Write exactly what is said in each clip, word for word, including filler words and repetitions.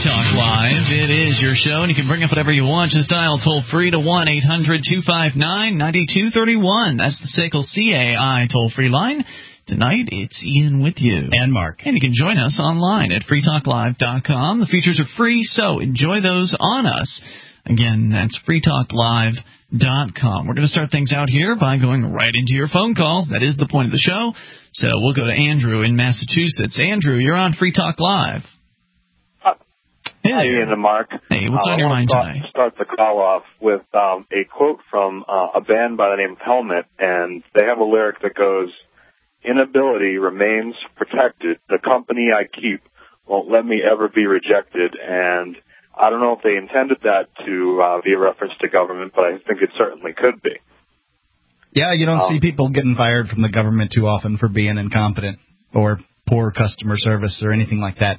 Talk Live. It is your show, and you can bring up whatever you want. Just dial toll-free to one eight hundred two five nine nine two three one. That's the S A C L C A I toll-free line. Tonight, it's Ian with you. And Mark. And you can join us online at free talk live dot com. The features are free, so enjoy those on us. Again, that's free talk live dot com. We're going to start things out here by going right into your phone calls. That is the point of the show. So we'll go to Andrew in Massachusetts. Andrew, you're on Free Talk Live. Hi, hey Hi Ian and Mark. Hey, what's uh, on your mind start, tonight? start the call off with um, a quote from uh, a band by the name of Helmet, and they have a lyric that goes, "Inability remains protected. The company I keep won't let me ever be rejected." And I don't know if they intended that to uh, be a reference to government, but I think it certainly could be. Yeah, you don't um, see people getting fired from the government too often for being incompetent or poor customer service or anything like that.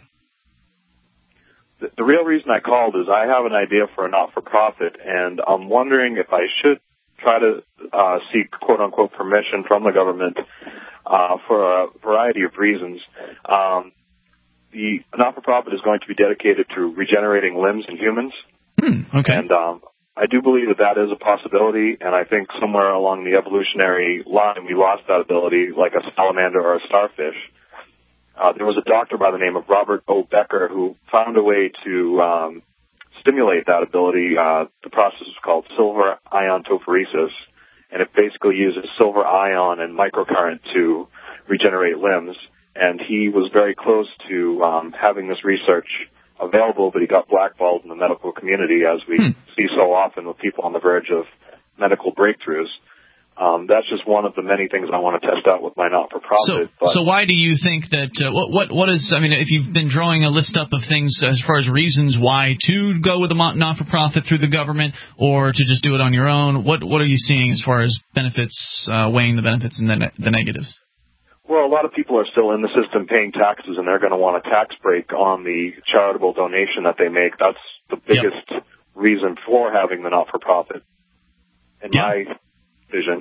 The, the real reason I called is I have an idea for a not-for-profit, and I'm wondering if I should try to uh, seek quote-unquote permission from the government uh, for a variety of reasons. Um, the not-for-profit is going to be dedicated to regenerating limbs in humans. Hmm, okay. And um, I do believe that that is a possibility, and I think somewhere along the evolutionary line we lost that ability, like a salamander or a starfish. Uh, there was a doctor by the name of Robert O. Becker who found a way to um, stimulate that ability. Uh, the process is called silver iontophoresis, and it basically uses silver ion and microcurrent to regenerate limbs. And he was very close to um, having this research available, but he got blackballed in the medical community, as we hmm. see so often with people on the verge of medical breakthroughs. Um, that's just one of the many things I want to test out with my not-for-profit. So, but so why do you think that, uh, what, what, what is, I mean, if you've been drawing a list up of things as far as reasons why to go with a not-for-profit through the government or to just do it on your own, what, what are you seeing as far as benefits, uh, weighing the benefits and the, ne- the negatives? Well, a lot of people are still in the system paying taxes, and they're going to want a tax break on the charitable donation that they make. That's the biggest yep. reason for having the not-for-profit, in yep. my vision.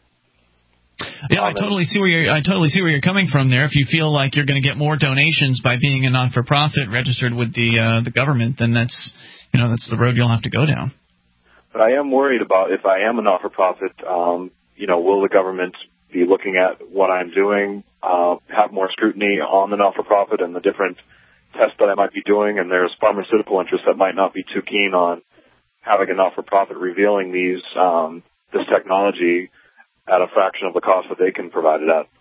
Yeah, I totally see where you're. I totally see where you're coming from there. If you feel like you're going to get more donations by being a not-for-profit registered with the uh, the government, then that's you know that's the road you'll have to go down. But I am worried about if I am a not-for-profit. Um, you know, will the government be looking at what I'm doing, uh, have more scrutiny on the not-for-profit and the different tests that I might be doing? And there's pharmaceutical interests that might not be too keen on having a not-for-profit revealing these um, this technology at a fraction of the cost that they can provide it at.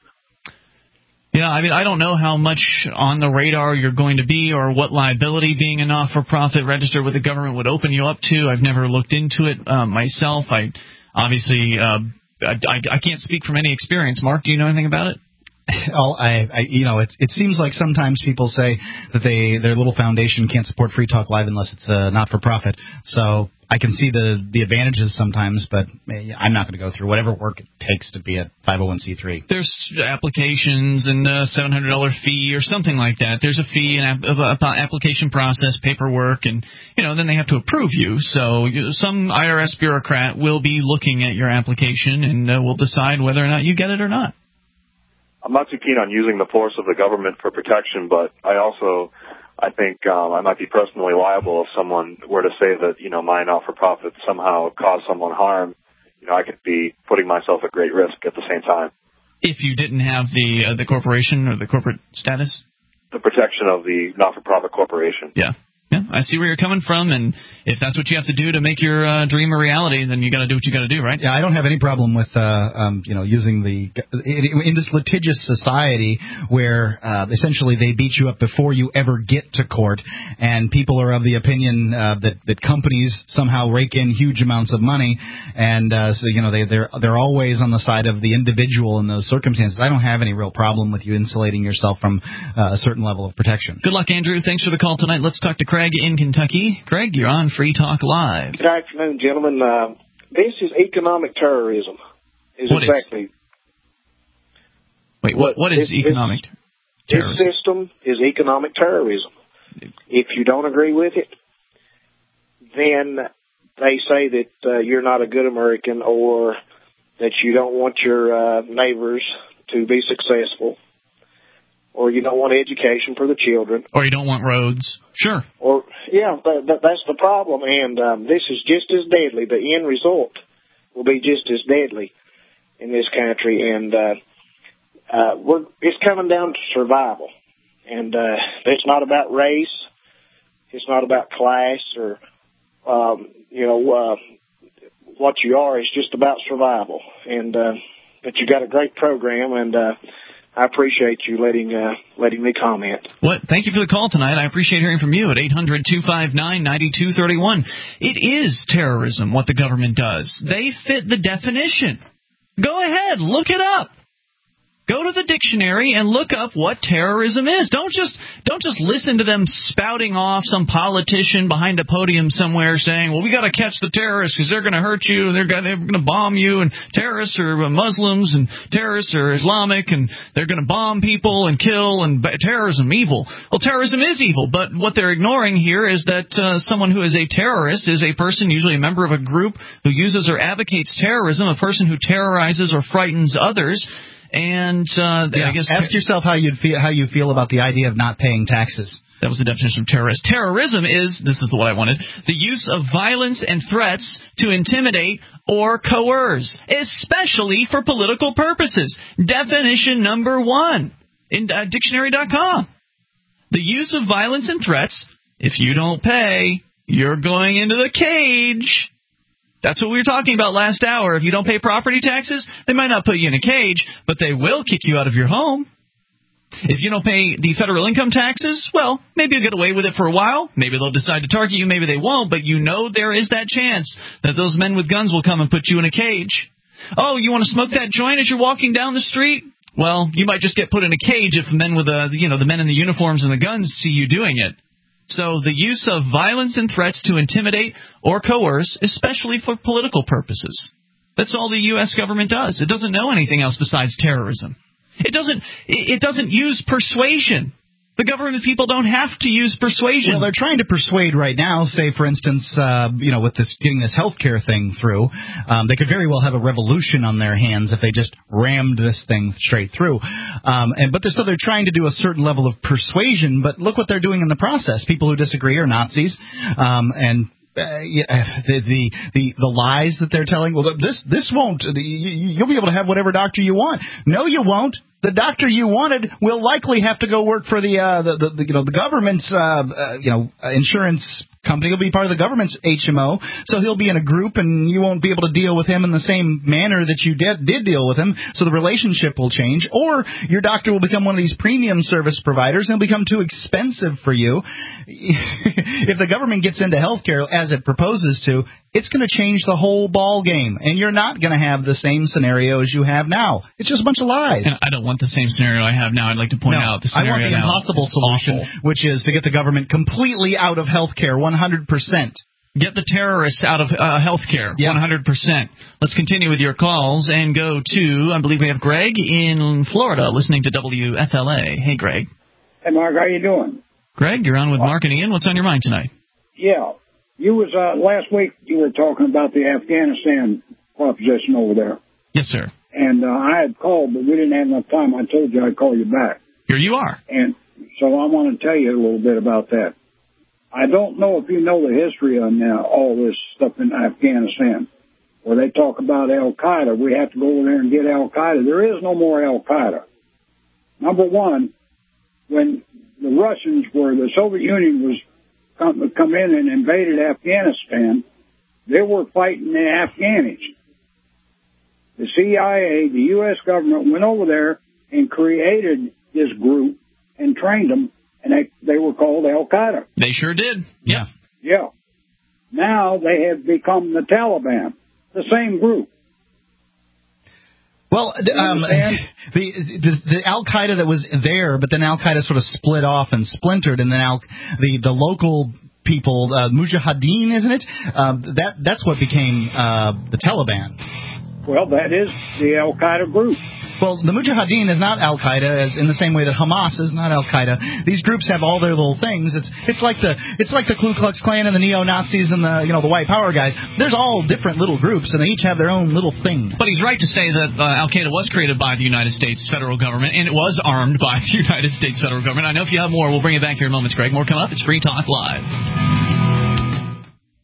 Yeah, I mean, I don't know how much on the radar you're going to be or what liability being a not-for-profit registered with the government would open you up to. I've never looked into it uh, myself. I obviously, uh, I, I can't speak from any experience. Mark, do you know anything about it? Oh, I, I, you know, it, it seems like sometimes people say that they their little foundation can't support Free Talk Live unless it's a not-for-profit. So I can see the the advantages sometimes, but I'm not going to go through whatever work it takes to be a five oh one c three. There's applications and a seven hundred dollars fee or something like that. There's a fee and ap- application process, paperwork, and you know then they have to approve you. So you, some I R S bureaucrat will be looking at your application and uh, will decide whether or not you get it or not. I'm not too keen on using the force of the government for protection, but I also, I think um, I might be personally liable if someone were to say that, you know, my not-for-profit somehow caused someone harm. You know, I could be putting myself at great risk at the same time. If you didn't have the uh, the corporation or the corporate status? The protection of the not-for-profit corporation. Yeah. Yeah, I see where you're coming from, and if that's what you have to do to make your uh, dream a reality, then you got to do what you got to do, right? Yeah, I don't have any problem with, uh, um, you know, using the in this litigious society where uh, essentially they beat you up before you ever get to court, and people are of the opinion uh, that that companies somehow rake in huge amounts of money, and uh, so you know they they're they're always on the side of the individual in those circumstances. I don't have any real problem with you insulating yourself from uh, a certain level of protection. Good luck, Andrew. Thanks for the call tonight. Let's talk to Craig in Kentucky. Craig, you're on Free Talk Live. Good afternoon, gentlemen. Uh, this is economic terrorism. Is what exactly. Is? Wait, what, what is this, economic this, terrorism? This system is economic terrorism. If you don't agree with it, then they say that uh, you're not a good American or that you don't want your uh, neighbors to be successful, or you don't want education for the children. Or you don't want roads. Sure. Or yeah, but, but that's the problem, and um, this is just as deadly. The end result will be just as deadly in this country, and uh, uh, we're it's coming down to survival. And uh, it's not about race, it's not about class, or um, you know uh, what you are. It's just about survival. And uh, but you got a great program, and uh, I appreciate you letting uh, letting me comment. What? Thank you for the call tonight. I appreciate hearing from you at eight hundred, two five nine, nine two three one. It is terrorism what the government does. They fit the definition. Go ahead, look it up. Go to the dictionary and look up what terrorism is. Don't just don't just listen to them spouting off some politician behind a podium somewhere saying, well, we got to catch the terrorists because they're going to hurt you and they're going to bomb you, and terrorists are Muslims and terrorists are Islamic and they're going to bomb people and kill, and terrorism, evil. Well, terrorism is evil, but what they're ignoring here is that uh, someone who is a terrorist is a person, usually a member of a group, who uses or advocates terrorism, a person who terrorizes or frightens others. And uh, yeah. I guess ask yourself how you'd feel how you feel about the idea of not paying taxes. That was the definition of terrorist. Terrorism is, this is what I wanted, the use of violence and threats to intimidate or coerce, especially for political purposes. Definition number one in uh, dictionary dot com. The use of violence and threats. If you don't pay, you're going into the cage. That's what we were talking about last hour. If you don't pay property taxes, they might not put you in a cage, but they will kick you out of your home. If you don't pay the federal income taxes, well, maybe you'll get away with it for a while. Maybe they'll decide to target you. Maybe they won't. But you know there is that chance that those men with guns will come and put you in a cage. Oh, you want to smoke that joint as you're walking down the street? Well, you might just get put in a cage if the men with the, you know, the men in the uniforms and the guns see you doing it. So the use of violence and threats to intimidate or coerce, especially for political purposes. That's all the U S government does. It doesn't know anything else besides terrorism. It doesn't it doesn't use persuasion. The government people don't have to use persuasion. Well, they're trying to persuade right now. Say, for instance, uh, you know, with this getting this health care thing through, um, they could very well have a revolution on their hands if they just rammed this thing straight through. Um, and but they're, so they're trying to do a certain level of persuasion. But look what they're doing in the process. People who disagree are Nazis, um, and. Uh, yeah, the, the the the lies that they're telling. Well, this this won't. You, you'll be able to have whatever doctor you want. No, you won't. The doctor you wanted will likely have to go work for the uh, the, the, the you know the government's uh, uh, you know insurance company. He'll be part of the government's H M O, so he'll be in a group, and you won't be able to deal with him in the same manner that you did did deal with him. So the relationship will change, or your doctor will become one of these premium service providers, and it'll become too expensive for you. If the government gets into healthcare as it proposes to, it's going to change the whole ball game, and you're not going to have the same scenario as you have now. It's just a bunch of lies. I don't want the same scenario I have now. I'd like to point no, out the scenario I want the now impossible solution, awful. Which is to get the government completely out of healthcare, one hundred percent. Get the terrorists out of uh, healthcare, yeah. one hundred percent. Let's continue with your calls and go to, I believe we have Greg in Florida listening to W F L A. Hey, Greg. Hey, Mark, how you doing? Greg, you're on with Mark and Ian. What's on your mind tonight? Yeah. You was, uh, last week you were talking about the Afghanistan proposition over there. Yes, sir. And uh, I had called, but we didn't have enough time. I told you I'd call you back. Here you are. And so I want to tell you a little bit about that. I don't know if you know the history on uh, all this stuff in Afghanistan, where they talk about Al-Qaeda. We have to go over there and get Al-Qaeda. There is no more Al-Qaeda. Number one, when the Russians were, the Soviet Union was come, come in and invaded Afghanistan, they were fighting the Afghanis. The C I A, the U S government, went over there and created this group and trained them, and they, they were called Al-Qaeda. They sure did. Yeah. Yeah. Now they have become the Taliban, the same group. Well, um, the, the, the Al-Qaeda that was there, but then Al-Qaeda sort of split off and splintered, and then Al, the, the local people, uh, Mujahideen, isn't it? Uh, that that's what became uh, the Taliban. Well, that is the Al-Qaeda group. Well, the Mujahideen is not Al-Qaeda, as in the same way that Hamas is not Al-Qaeda. These groups have all their little things. It's it's like the it's like the Ku Klux Klan and the neo-Nazis and the you know the white power guys. There's all different little groups, and they each have their own little thing. But he's right to say that uh, Al-Qaeda was created by the United States federal government, and it was armed by the United States federal government. I know if you have more, we'll bring it back here in moments, Greg. More coming up. It's Free Talk Live.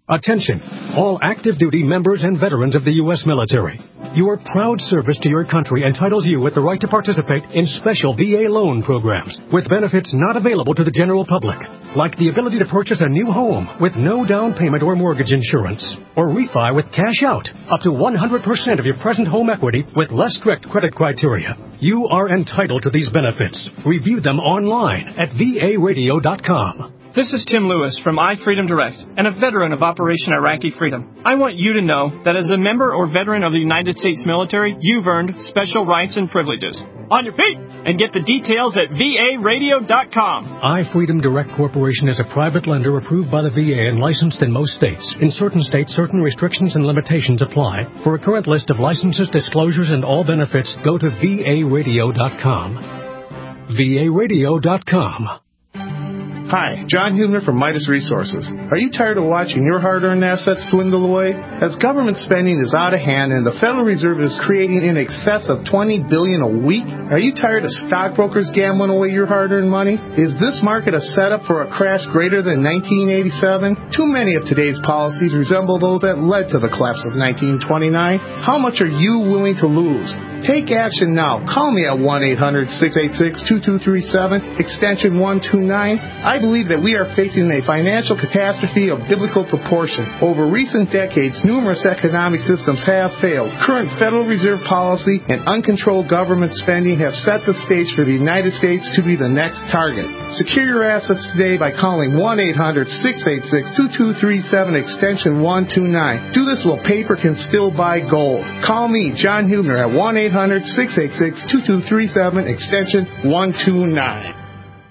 Attention, all active duty members and veterans of the U S military. Your proud service to your country entitles you with the right to participate in special V A loan programs with benefits not available to the general public, like the ability to purchase a new home with no down payment or mortgage insurance, or refi with cash out, up to one hundred percent of your present home equity with less strict credit criteria. You are entitled to these benefits. Review them online at V A radio dot com. This is Tim Lewis from iFreedom Direct and a veteran of Operation Iraqi Freedom. I want you to know that as a member or veteran of the United States military, you've earned special rights and privileges. On your feet! And get the details at V A radio dot com. iFreedom Direct Corporation is a private lender approved by the V A and licensed in most states. In certain states, certain restrictions and limitations apply. For a current list of licenses, disclosures, and all benefits, go to V A radio dot com. V A radio dot com. Hi, John Hubner from Midas Resources. Are you tired of watching your hard-earned assets dwindle away? As government spending is out of hand and the Federal Reserve is creating in excess of twenty billion dollars a week, are you tired of stockbrokers gambling away your hard-earned money? Is this market a setup for a crash greater than nineteen eighty-seven? Too many of today's policies resemble those that led to the collapse of nineteen twenty-nine. How much are you willing to lose? Take action now. Call me at one eight hundred six eight six two two three seven, extension one two nine. I believe that we are facing a financial catastrophe of biblical proportion. Over recent decades, numerous economic systems have failed. Current Federal Reserve policy and uncontrolled government spending have set the stage for the United States to be the next target. Secure your assets today by calling one eight hundred six eight six two two three seven, extension one two nine. Do this while paper can still buy gold. Call me, John Hubner, at one eight hundred six eight six two two three seven, extension one two nine.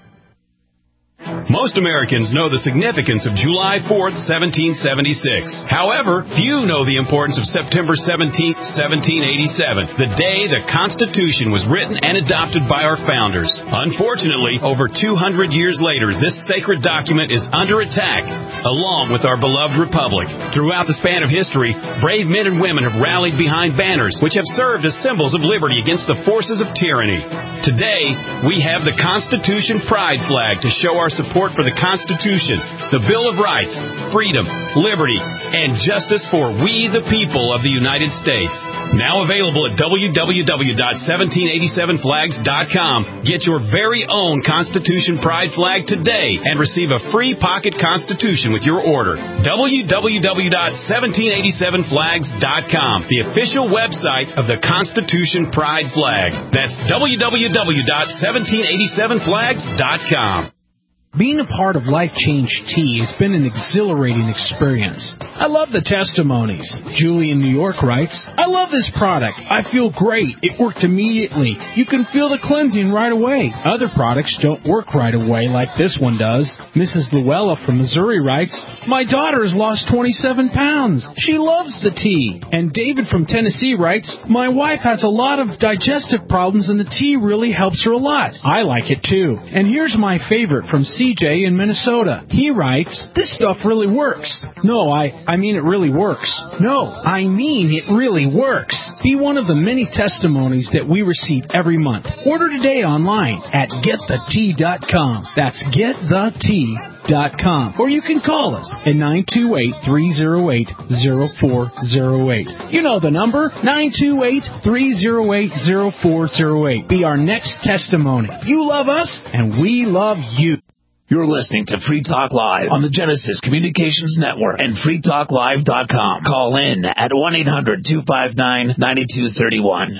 Most Americans know the significance of July fourth, seventeen seventy-six. However, few know the importance of September seventeenth, seventeen eighty-seven, the day the Constitution was written and adopted by our founders. Unfortunately, over two hundred years later, this sacred document is under attack, along with our beloved republic. Throughout the span of history, brave men and women have rallied behind banners which have served as symbols of liberty against the forces of tyranny. Today, we have the Constitution Pride flag to show our support for the Constitution, the Bill of Rights, freedom, liberty, and justice for we the people of the United States. Now available at w w w dot seventeen eighty-seven flags dot com. Get your very own Constitution Pride flag today and receive a free pocket Constitution with your order. w w w dot seventeen eighty-seven flags dot com, the official website of the Constitution Pride flag. That's w w w dot seventeen eighty-seven flags dot com. Being a part of Life Change Tea has been an exhilarating experience. I love the testimonies. Julie in New York writes, I love this product. I feel great. It worked immediately. You can feel the cleansing right away. Other products don't work right away like this one does. Missus Luella from Missouri writes, my daughter has lost twenty-seven pounds. She loves the tea. And David from Tennessee writes, my wife has a lot of digestive problems and the tea really helps her a lot. I like it too. And here's my favorite from C J in Minnesota. He writes, this stuff really works. No, I, I mean it really works. No, I mean it really works. Be one of the many testimonies that we receive every month. Order today online at get the tea dot com. That's get the tea dot com. Or you can call us at nine two eight, three oh eight, oh four oh eight. You know the number, nine two eight, three oh eight, oh four oh eight. Be our next testimony. You love us, and we love you. You're listening to Free Talk Live on the Genesis Communications Network and free talk live dot com. Call in at one eight hundred two five nine nine two three one.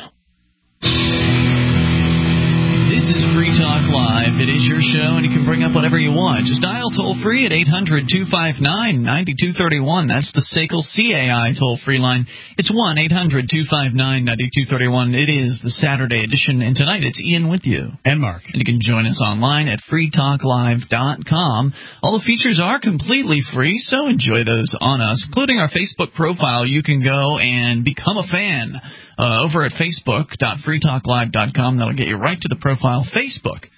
This is Free Talk Live. It is your show, and you can bring up whatever you want. Just dial toll-free at eight hundred two five nine nine two three one. That's the S A C L C A I toll-free line. It's one eight hundred two five nine nine two three one. It is the Saturday edition, and tonight it's Ian with you. And Mark. And you can join us online at free talk live dot com. All the features are completely free, so enjoy those on us, including our Facebook profile. You can go and become a fan uh, over at facebook dot free talk live dot com. That'll get you right to the profile. Facebook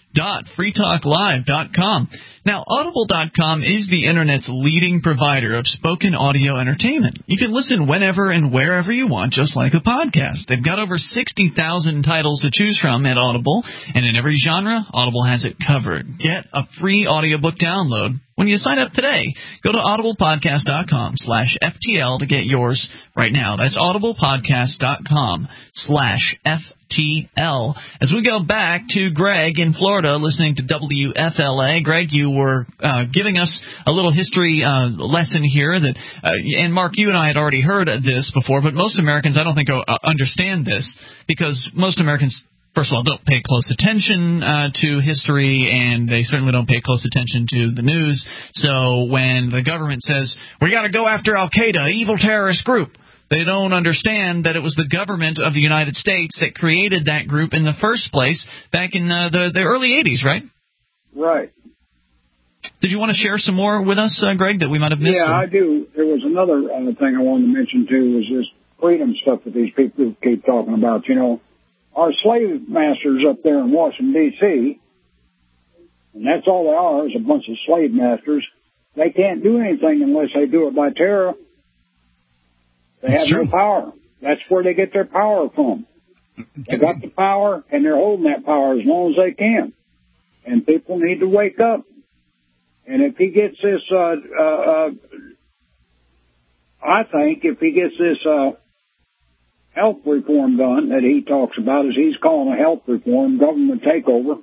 dot free talk live dot com. Now, Audible dot com is the Internet's leading provider of spoken audio entertainment. You can listen whenever and wherever you want, just like a podcast. They've got over sixty thousand titles to choose from at Audible, and in every genre, Audible has it covered. Get a free audiobook download when you sign up today. Go to audible podcast dot com slash F T L to get yours right now. That's audible podcast dot com slash F T L. As we go back to Greg in Florida listening to W F L A. Greg, you were uh, giving us a little history uh, lesson here. That, uh, and Mark, you and I had already heard this before, but most Americans, I don't think, uh, understand this, because most Americans, first of all, don't pay close attention uh, to history, and they certainly don't pay close attention to the news. So when the government says, we got to go after Al-Qaeda, evil terrorist group, they don't understand that it was the government of the United States that created that group in the first place back in uh, the, the early eighties, right? Right. Did you want to share some more with us, uh, Greg, that we might have missed? Yeah, or? I do. There was another uh, thing I wanted to mention, too, was this freedom stuff that these people keep talking about. You know, our slave masters up there in Washington, D C, and that's all they are, is a bunch of slave masters. They can't do anything unless they do it by terror. They That's have true. no power. That's where they get their power from. They got the power, and they're holding that power as long as they can. And people need to wake up. And if he gets this, uh, uh, uh, I think if he gets this uh, health reform done that he talks about, as he's calling a health reform, government takeover,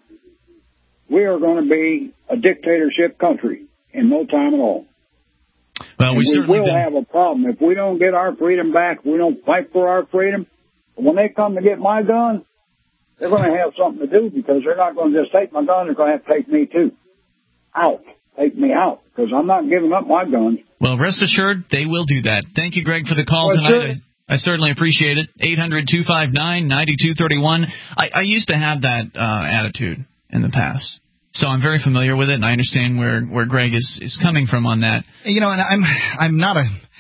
we are going to be a dictatorship country in no time at all. Well, we, we will did. have a problem. If we don't get our freedom back, we don't fight for our freedom, when they come to get my gun, they're going to have something to do, because they're not going to just take my gun, they're going to have to take me too. Out. Take me out, because I'm not giving up my guns. Well, rest assured, they will do that. Thank you, Greg, for the call well, tonight. Sure. I, I certainly appreciate it. eight hundred two five nine nine two three one. I, I used to have that uh, attitude in the past. So I'm very familiar with it, and I understand where, where Greg is, is coming from on that. You know, and I'm I'm not a,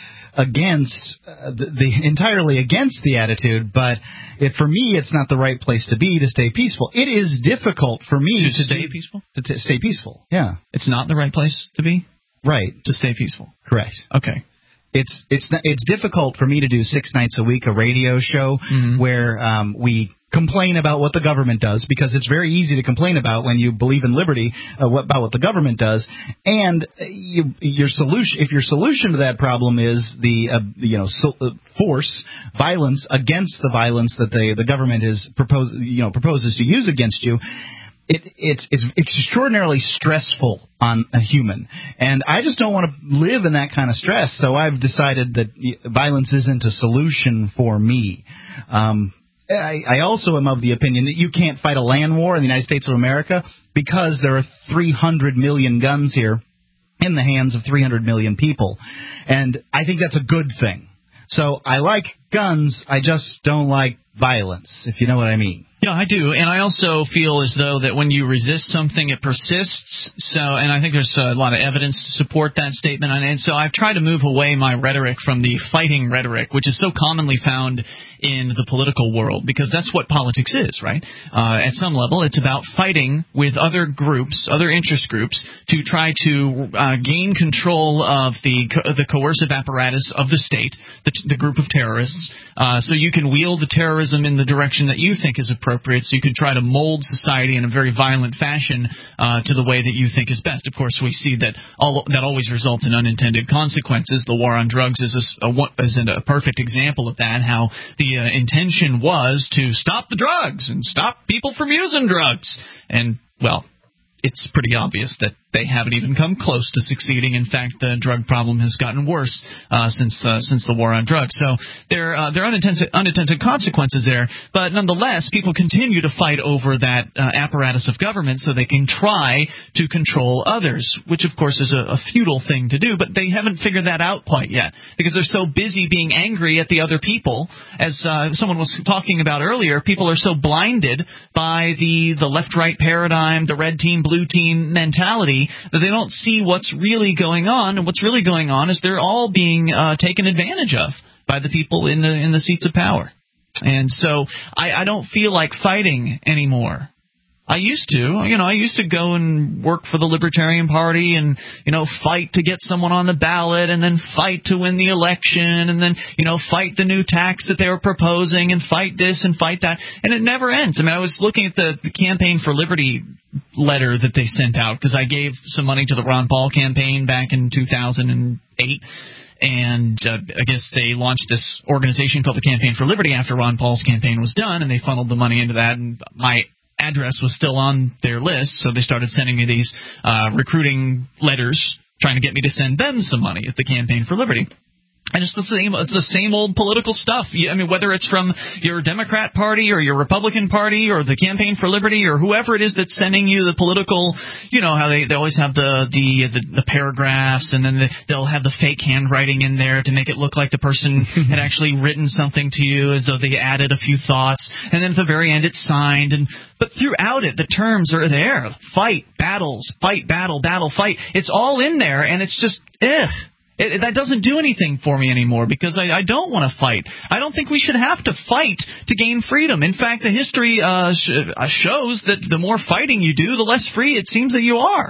against uh, the, the entirely against the attitude, but it, for me, it's not the right place to be to stay peaceful. It is difficult for me to, to stay do, peaceful. To t- stay peaceful. Yeah, it's not the right place to be. Right. To stay peaceful. Correct. Okay. It's it's it's difficult for me to do six nights a week a radio show mm-hmm. where um, we complain about what the government does, because it's very easy to complain about when you believe in liberty uh, what, about what the government does, and you, your solution, if your solution to that problem is the uh, you know so, uh, force, violence against the violence that the the government is propose you know proposes to use against you. It, it's, it's it's extraordinarily stressful on a human, and I just don't want to live in that kind of stress. So I've decided that violence isn't a solution for me. Um, I, I also am of the opinion that you can't fight a land war in the United States of America, because there are three hundred million guns here in the hands of three hundred million people, and I think that's a good thing. So I like guns, I just don't like violence, if you know what I mean. Yeah, I do, and I also feel as though that when you resist something, it persists. So, and I think there's a lot of evidence to support that statement. And so I've tried to move away my rhetoric from the fighting rhetoric, which is so commonly found in the political world, because that's what politics is, right? Uh, at some level, it's about fighting with other groups, other interest groups, to try to uh, gain control of the co- the coercive apparatus of the state, the, the group of terrorists, uh, so you can wield the terrorism in the direction that you think is appropriate, so you can try to mold society in a very violent fashion uh, to the way that you think is best. Of course, we see that all, that always results in unintended consequences. The war on drugs is a, a, is a perfect example of that, how the uh, intention was to stop the drugs and stop people from using drugs. And, well, it's pretty obvious that they haven't even come close to succeeding. In fact, the drug problem has gotten worse uh, since uh, since the war on drugs. So there, uh, there are unintended, unintended consequences there. But nonetheless, people continue to fight over that uh, apparatus of government so they can try to control others, which, of course, is a, a futile thing to do. But they haven't figured that out quite yet, because they're so busy being angry at the other people. As uh, someone was talking about earlier, people are so blinded by the, the left-right paradigm, the red team, blue team mentality, that they don't see what's really going on. And what's really going on is they're all being uh, taken advantage of by the people in the in the seats of power. And so I, I don't feel like fighting anymore. I used to, you know, I used to go and work for the Libertarian Party and, you know, fight to get someone on the ballot and then fight to win the election and then, you know, fight the new tax that they were proposing and fight this and fight that. And it never ends. I mean, I was looking at the, the Campaign for Liberty letter that they sent out because I gave some money to the Ron Paul campaign back in two thousand eight. And uh, I guess they launched this organization called the Campaign for Liberty after Ron Paul's campaign was done, and they funneled the money into that. And my address was still on their list, so they started sending me these uh, recruiting letters trying to get me to send them some money at the Campaign for Liberty. And it's the same. It's the same old political stuff. I mean, whether it's from your Democrat Party or your Republican Party or the Campaign for Liberty or whoever it is that's sending you the political, you know how they, they always have the the, the the paragraphs and then the, they'll have the fake handwriting in there to make it look like the person had actually written something to you as though they added a few thoughts. And then at the very end it's signed. And but throughout it, the terms are there: fight, battles, fight, battle, battle, fight. It's all in there, and it's just ugh. It, it, that doesn't do anything for me anymore because I, I don't want to fight. I don't think we should have to fight to gain freedom. In fact, the history uh, sh- shows that the more fighting you do, the less free it seems that you are.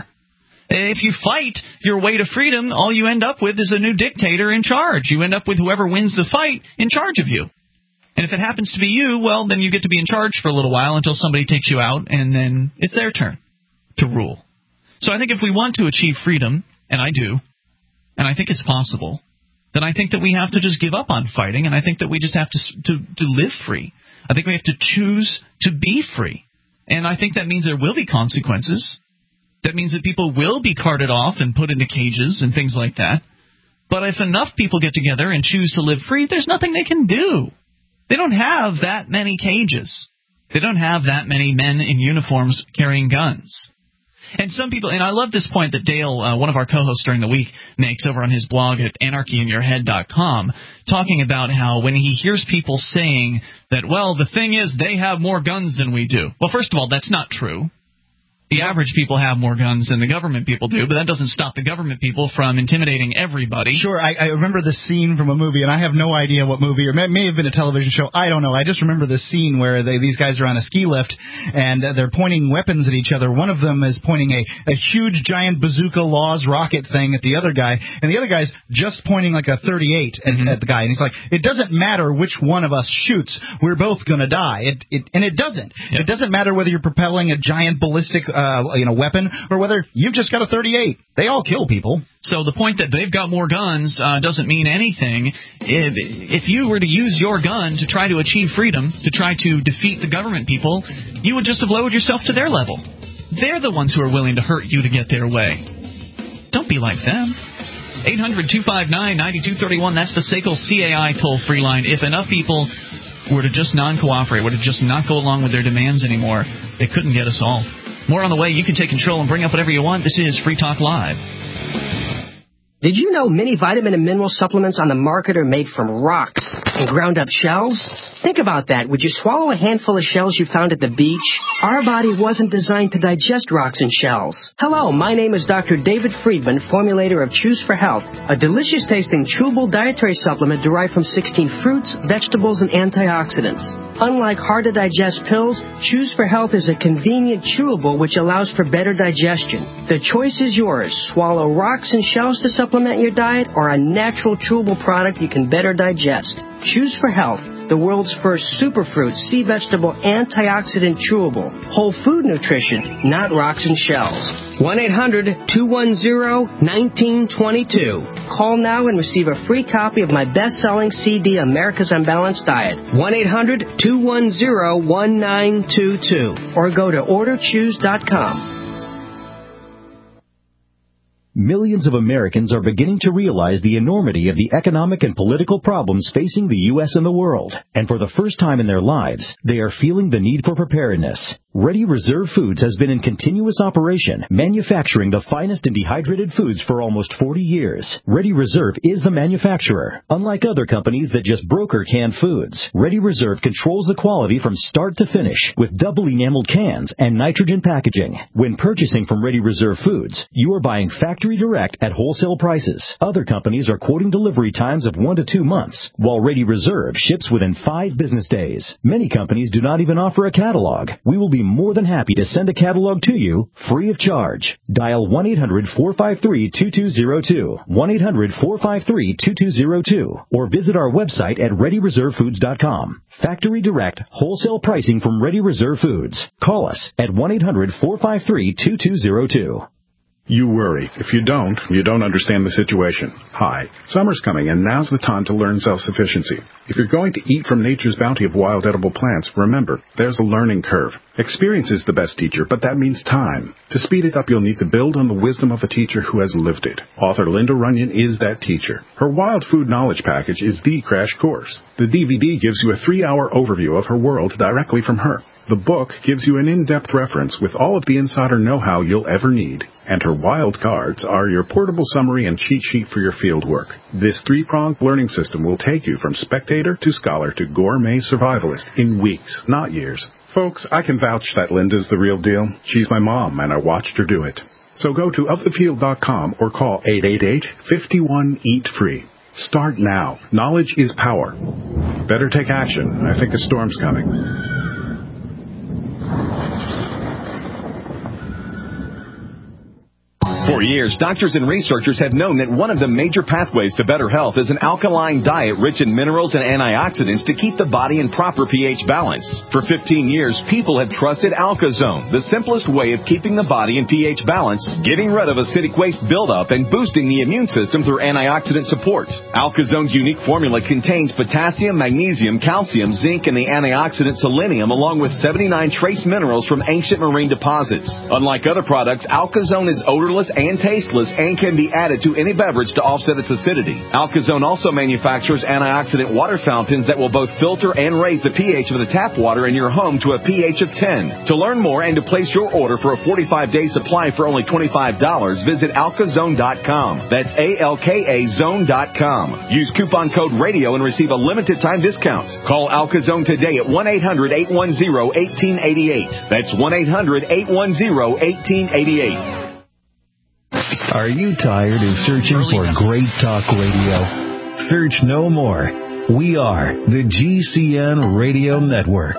If you fight your way to freedom, all you end up with is a new dictator in charge. You end up with whoever wins the fight in charge of you. And if it happens to be you, well, then you get to be in charge for a little while until somebody takes you out, and then it's their turn to rule. So I think if we want to achieve freedom, and I do, and I think it's possible, then I think that we have to just give up on fighting, and I think that we just have to, to to live free. I think we have to choose to be free. And I think that means there will be consequences. That means that people will be carted off and put into cages and things like that. But if enough people get together and choose to live free, there's nothing they can do. They don't have that many cages. They don't have that many men in uniforms carrying guns. And some people, and I love this point that Dale, uh, one of our co-hosts during the week, makes over on his blog at anarchy in your head dot com, talking about how when he hears people saying that, well, the thing is they have more guns than we do. Well, first of all, that's not true. The average people have more guns than the government people do, but that doesn't stop the government people from intimidating everybody. Sure, I, I remember the scene from a movie, and I have no idea what movie, or may, may have been a television show. I don't know. I just remember the scene where they, these guys are on a ski lift, and uh, they're pointing weapons at each other. One of them is pointing a, a huge, giant bazooka Laws rocket thing at the other guy, and the other guy's just pointing like a thirty-eight at, mm-hmm. at the guy. And he's like, it doesn't matter which one of us shoots. We're both going to die. It, it, and it doesn't. Yep. It doesn't matter whether you're propelling a giant ballistic Uh, you know, weapon, or whether you've just got a thirty-eight. They all kill people. So the point that they've got more guns uh, doesn't mean anything. If, if you were to use your gun to try to achieve freedom, to try to defeat the government people, you would just have lowered yourself to their level. They're the ones who are willing to hurt you to get their way. Don't be like them. eight hundred, two five nine, nine two three one, that's the S A C L C A I toll-free line. If enough people were to just non-cooperate, were to just not go along with their demands anymore, they couldn't get us all. More on the way. You can take control and bring up whatever you want. This is Free Talk Live. Did you know many vitamin and mineral supplements on the market are made from rocks and ground up shells? Think about that. Would you swallow a handful of shells you found at the beach? Our body wasn't designed to digest rocks and shells. Hello, my name is Doctor David Friedman, formulator of Choose for Health, a delicious-tasting chewable dietary supplement derived from sixteen fruits, vegetables, and antioxidants. Unlike hard-to-digest pills, Choose for Health is a convenient chewable which allows for better digestion. The choice is yours. Swallow rocks and shells to supplement your diet or a natural chewable product you can better digest. Choose for Health, the world's first superfruit, sea vegetable, antioxidant chewable. Whole food nutrition, not rocks and shells. one eight hundred, two one zero, one nine two two. Call now and receive a free copy of my best-selling C D, America's Unbalanced Diet. one eight hundred, two one zero, one nine two two. Or go to order choose dot com. Millions of Americans are beginning to realize the enormity of the economic and political problems facing the U S and the world. And for the first time in their lives, they are feeling the need for preparedness. Ready Reserve Foods has been in continuous operation, manufacturing the finest in dehydrated foods for almost forty years. Ready Reserve is the manufacturer. Unlike other companies that just broker canned foods, Ready Reserve controls the quality from start to finish with double enameled cans and nitrogen packaging. When purchasing from Ready Reserve Foods, you are buying factory direct at wholesale prices. Other companies are quoting delivery times of one to two months, while Ready Reserve ships within five business days. Many companies do not even offer a catalog. We will be more than happy to send a catalog to you free of charge. Dial one eight hundred four five three two two zero two, one eight hundred four five three two two zero two, or visit our website at ready reserve foods dot com. Factory direct wholesale pricing from Ready Reserve Foods. Call us at one eight hundred four five three two two zero two. You worry. If you don't, you don't understand the situation. Hi, summer's coming, and now's the time to learn self-sufficiency. If you're going to eat from nature's bounty of wild edible plants, remember, there's a learning curve. Experience is the best teacher, but that means time. To speed it up, you'll need to build on the wisdom of a teacher who has lived it. Author Linda Runyon is that teacher. Her Wild Food Knowledge Package is the crash course. The D V D gives you a three-hour overview of her world directly from her. The book gives you an in-depth reference with all of the insider know-how you'll ever need. And her wild cards are your portable summary and cheat sheet for your field work. This three-pronged learning system will take you from spectator to scholar to gourmet survivalist in weeks, not years. Folks, I can vouch that Linda's the real deal. She's my mom, and I watched her do it. So go to of the field dot com or call eight eight eight, five one, eat free. Start now. Knowledge is power. Better take action. I think a storm's coming. For years, doctors and researchers have known that one of the major pathways to better health is an alkaline diet rich in minerals and antioxidants to keep the body in proper pH balance. For fifteen years, people have trusted AlkaZone, the simplest way of keeping the body in pH balance, getting rid of acidic waste buildup, and boosting the immune system through antioxidant support. AlkaZone's unique formula contains potassium, magnesium, calcium, zinc, and the antioxidant selenium, along with seventy-nine trace minerals from ancient marine deposits. Unlike other products, AlkaZone is odorless and tasteless and can be added to any beverage to offset its acidity. AlkaZone also manufactures antioxidant water fountains that will both filter and raise the pH of the tap water in your home to a pH of ten. To learn more and to place your order for a forty-five day supply for only twenty-five dollars, visit alkazone dot com. That's A L K A zone dot com. Use coupon code RADIO and receive a limited time discount. Call AlkaZone today at one eight hundred, eight one zero, one eight eight eight. That's one eight hundred, eight one zero, one eight eight eight. Are you tired of searching for great talk radio? Search no more. We are the G C N Radio Network.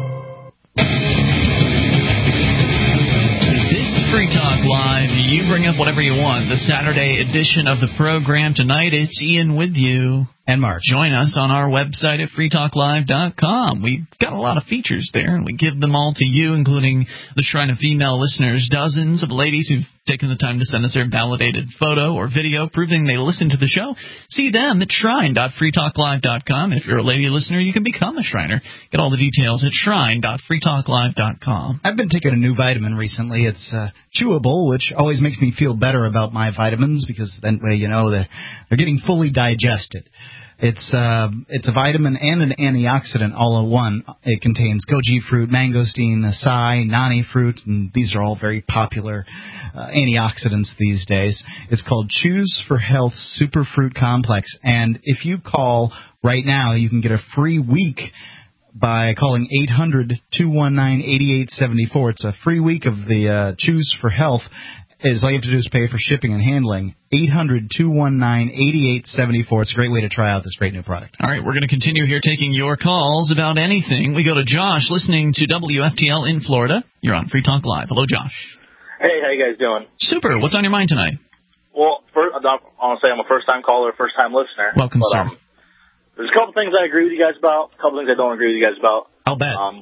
This is Free Talk Live. You bring up whatever you want. The Saturday edition of the program tonight. It's Ian with you. And Mark. Join us on our website at free talk live dot com. We've got a lot of features there, and we give them all to you, including the Shrine of Female Listeners. Dozens of ladies who've taken the time to send us their validated photo or video proving they listen to the show. See them at shrine dot free talk live dot com. And if you're a lady listener, you can become a Shriner. Get all the details at shrine dot free talk live dot com. I've been taking a new vitamin recently. It's uh, chewable, which always makes me feel better about my vitamins because then way you know they're, they're getting fully digested. It's uh, it's a vitamin and an antioxidant all in one. It contains goji fruit, mangosteen, acai, nani fruit, and these are all very popular uh, antioxidants these days. It's called Choose for Health Superfruit Complex, and if you call right now, you can get a free week by calling eight hundred, two one nine, eight eight seven four. It's a free week of the uh, Choose for Health. Is all you have to do is pay for shipping and handling. eight hundred, two one nine, eight eight seven four. It's a great way to try out this great new product. All right, we're going to continue here taking your calls about anything. We go to Josh listening to W F T L in Florida. You're on Free Talk Live. Hello, Josh. Hey, how you guys doing? Super. What's on your mind tonight? Well, first, I want to say I'm a first-time caller, first-time listener. Welcome, but, sir. Um, there's a couple things I agree with you guys about, a couple things I don't agree with you guys about. I'll bet. Um,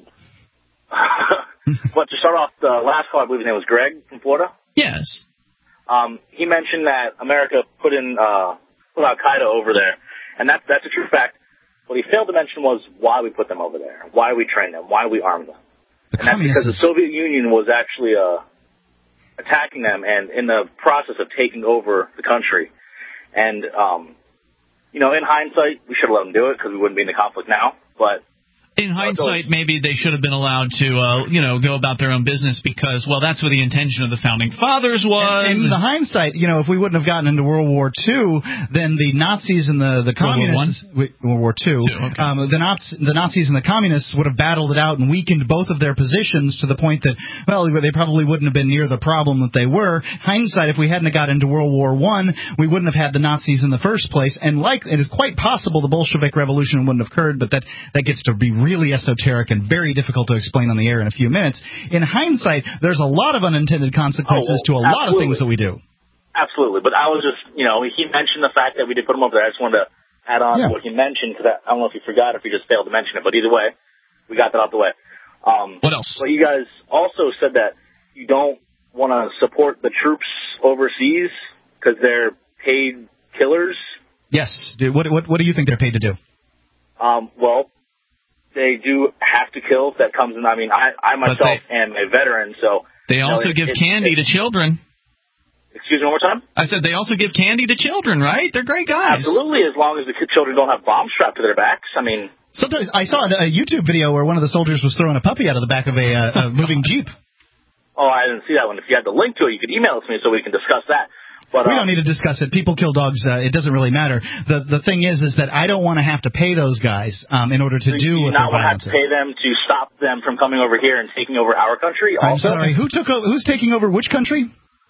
but to start off, the last call, I believe his name was Greg from Florida. Yes. Um, he mentioned that America put in uh, put Al-Qaeda over there, and that's that's a true fact. What he failed to mention was why we put them over there, why we trained them, why we armed them. The and that's because the Soviet Union was actually uh, attacking them and in the process of taking over the country. And, um, you know, in hindsight, we should have let them do it because we wouldn't be in the conflict now. But in hindsight, maybe they should have been allowed to, uh, you know, go about their own business because, well, that's what the intention of the Founding Fathers was. And in the hindsight, you know, if we wouldn't have gotten into World War Two, then the Nazis and the, the communists... World War One? World War Two. Two okay. um, the, Nazi, the Nazis and the communists would have battled it out and weakened both of their positions to the point that, well, they probably wouldn't have been near the problem that they were. Hindsight, if we hadn't got into World War One, we wouldn't have had the Nazis in the first place. And like it is quite possible the Bolshevik Revolution wouldn't have occurred, but that, that gets to be really esoteric and very difficult to explain on the air in a few minutes. In hindsight, there's a lot of unintended consequences Oh, well, to a lot of absolutely. things that we do. Absolutely. But I was just, you know, he mentioned the fact that we did put him over there. I just wanted to add on Yeah. to what he mentioned, because I, I don't know if he forgot or if he just failed to mention it. But either way, we got that out the way. Um, what else? But you guys also said that you don't want to support the troops overseas because they're paid killers. Yes. Dude, what, what, what do you think they're paid to do? Um, well, they do have to kill. That comes in. I mean, I, I myself they, am a veteran, so they you know, also it, give it, candy it, to children. Excuse me one more time? I said they also give candy to children, right? They're great guys. Absolutely, as long as the children don't have bombs strapped to their backs. I mean, sometimes I saw a YouTube video where one of the soldiers was throwing a puppy out of the back of a, uh, a moving Jeep. Oh, I didn't see that one. If you had the link to it, you could email it to me so we can discuss that. But, we um, don't need to discuss it. People kill dogs. Uh, it doesn't really matter. The the thing is, is that I don't want to have to pay those guys um, in order to so do you what not their want to have violence to is. pay them to stop them from coming over here and taking over our country. I'm Also? sorry. Who took? O- who's taking over which country?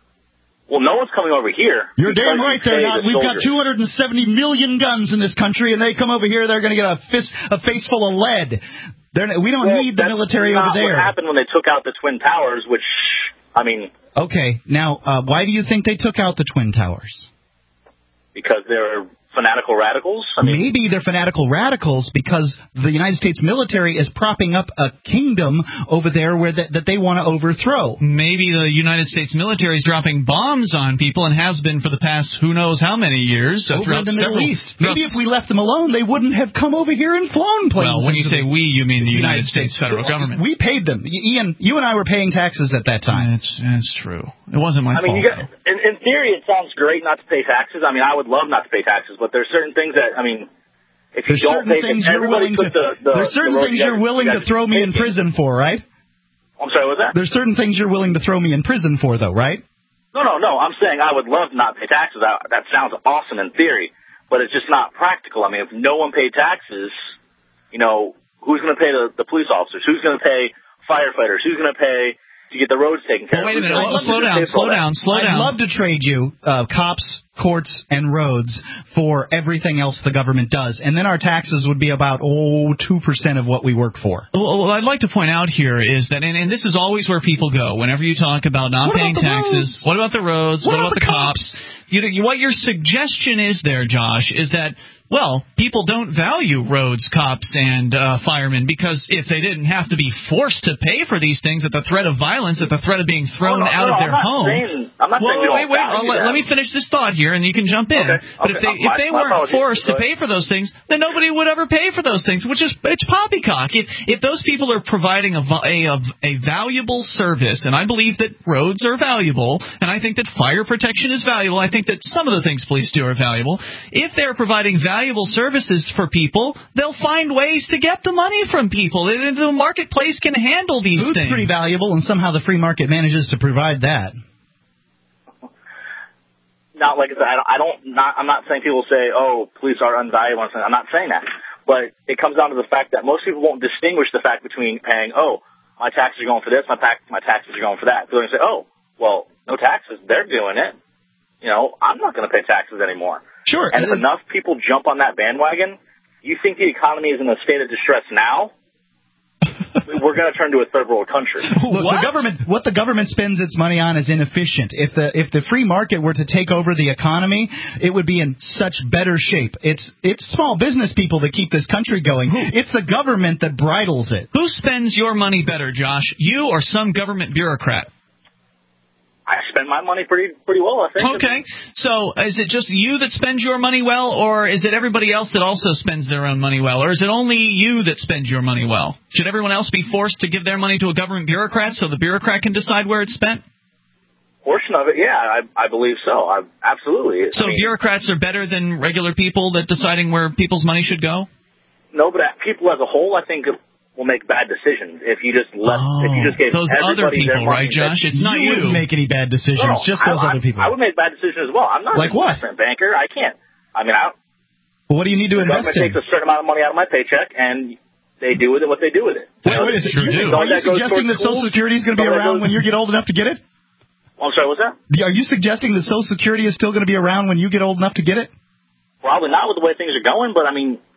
Well, no one's coming over here. You're damn right because you they're pay not. the We've got soldiers. two hundred seventy million guns in this country, and they come over here, they're going to get a fist, a face full of lead. They're, we don't well, need the military not over there. What happened when they took out the Twin Towers? Which, I mean, okay, now uh, why do you think they took out the Twin Towers? Because they're fanatical radicals? I mean, Maybe they're fanatical radicals because the United States military is propping up a kingdom over there where that, that they want to overthrow. Maybe the United States military is dropping bombs on people and has been for the past who knows how many years. Over in the Middle several, East. Maybe if we left them alone, they wouldn't have come over here and flown planes. Well, when you say we, you mean the United, United States, States federal government. We paid them. Ian, you and I were paying taxes at that time. That's, that's true. It wasn't my I mean, fault. you got, in, in theory, it sounds great not to pay taxes. I mean, I would love not to pay taxes, but there's certain things that, I mean, if you there's don't pay, things if you're everybody willing took to, the, the There's certain the things you're you're willing to throw me in prison for, right? I'm sorry, what's that? There's certain things you're willing to throw me in prison for, though, right? No, no, no. I'm saying I would love to not pay taxes. I, that sounds awesome in theory, but it's just not practical. I mean, if no one paid taxes, you know, who's going to pay the, the police officers? Who's going to pay firefighters? Who's going to pay to get the roads taken care of? Well, wait a minute. Well, slow down, slow down, slow down. I'd love to trade you uh, cops, courts, and roads for everything else the government does, and then our taxes would be about, oh, two percent of what we work for. Well, what I'd like to point out here is that, and, and this is always where people go, whenever you talk about not what paying about taxes, roads? What about the roads, what, what about, about the cops? cops? You know, what your suggestion is there, Josh, is that, well, people don't value roads, cops, and uh, firemen because if they didn't have to be forced to pay for these things at the threat of violence, at the threat of being thrown no, no, out no, of their I'm not home. Saying, I'm not well, saying we wait, don't wait, value let, that. let me finish this thought here, and you can jump in. Okay, but okay, if they my, if they my weren't apologies. forced to pay for those things, then nobody would ever pay for those things, which is it's poppycock. If if those people are providing a a, a valuable service, and I believe that roads are valuable, and I think that fire protection is valuable, I think that some of the things police do are valuable. If they're providing valuable services for people, they'll find ways to get the money from people. The marketplace can handle these Food's things. Pretty valuable, and somehow the free market manages to provide that. Not like I said, I don't. Not, I'm not saying people say, "Oh, police are unvaluable." I'm not saying that, but it comes down to the fact that most people won't distinguish the fact between paying. Oh, my taxes are going for this. My tax, my taxes are going for that. They're going to say, "Oh, well, no taxes. They're doing it. You know, I'm not going to pay taxes anymore." Sure. And if enough people jump on that bandwagon, you think the economy is in a state of distress now? We're going to turn to a third world country. Look, what? the government, what the government spends its money on is inefficient. If the if the free market were to take over the economy, it would be in such better shape. It's it's small business people that keep this country going. It's the government that bridles it. Who spends your money better, Josh? You or some government bureaucrat? I spend my money pretty pretty well, I think. Okay. So is it just you that spends your money well, or is it everybody else that also spends their own money well? Or is it only you that spends your money well? Should everyone else be forced to give their money to a government bureaucrat so the bureaucrat can decide where it's spent? Portion of it, yeah, I, I believe so. I, absolutely. So I mean, bureaucrats are better than regular people at deciding where people's money should go? No, but people as a whole, I think, will make bad decisions if you just let oh, if you just gave those other everybody people, their money. right, Josh? It's not you. You wouldn't make any bad decisions, No, no, just those I, other people. I would make bad decisions as well. I'm not like an what? investment banker. I can't. I mean, I. Well, what do you need to the invest government in? takes a certain amount of money out of my paycheck, and they do with it what they do with it. Wait, wait, is it, Sure do. are you suggesting that Social Security is going to be around when you get old enough to get it? I'm sorry, what's that? Are you suggesting that Social Security is still going to be around when you get old enough to get it? Probably not with the way things are going, but I mean,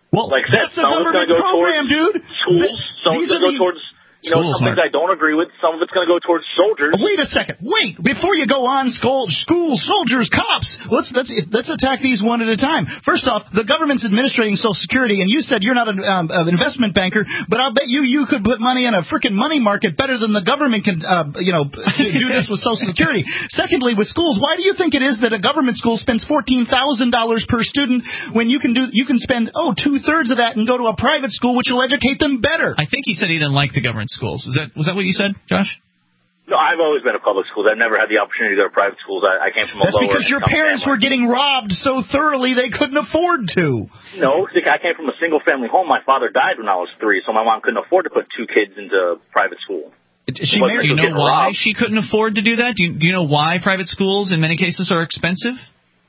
Well, like I said, that's a some of it's going government to go program, towards dude. schools, some of it's going to go towards, you know, Schools, some things I don't agree with, some of it's going to go towards soldiers. Wait a second. Wait. Before you go on, school, school soldiers, cops, let's, let's, let's attack these one at a time. First off, the government's administrating Social Security, and you said you're not an, um, an investment banker, but I'll bet you you could put money in a freaking money market better than the government can, uh, you know, do this with Social Security. Secondly, with schools, why do you think it is that a government school spends fourteen thousand dollars per student when you can do, you can spend, oh, two-thirds of that and go to a private school, which will educate them better? I think he said he didn't like the government schools. Is that, was that what you said, Josh? No, I've always been at public schools. I've never had the opportunity to go to private schools. I, I came from a That's lower because your income parents family. were getting robbed so thoroughly they couldn't afford to. No, I came from a single-family home. My father died when I was three, so my mom couldn't afford to put two kids into private school. She married, do you know why robbed. she couldn't afford to do that? Do you, do you know why private schools in many cases are expensive?